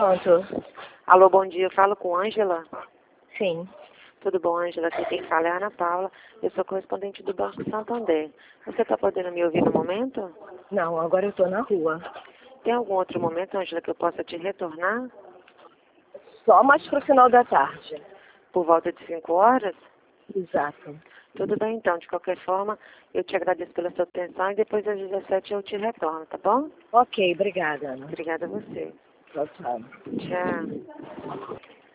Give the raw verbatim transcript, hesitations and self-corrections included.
Pronto. Alô, bom dia. Eu falo com Ângela. Sim. Tudo bom, Ângela? Aqui quem fala é a Ana Paula. Eu sou correspondente do Banco Santander. Você está podendo me ouvir no momento? Não, agora eu tô na rua. Tem algum outro momento, Ângela, que eu possa te retornar? Só mais pro final da tarde. Por volta de cinco horas? Exato. Tudo bem, então. De qualquer forma, eu te agradeço pela sua atenção e depois das dezessete eu te retorno, tá bom? Ok, obrigada, Ana. Obrigada a você. Tchau, tchau. Tchau.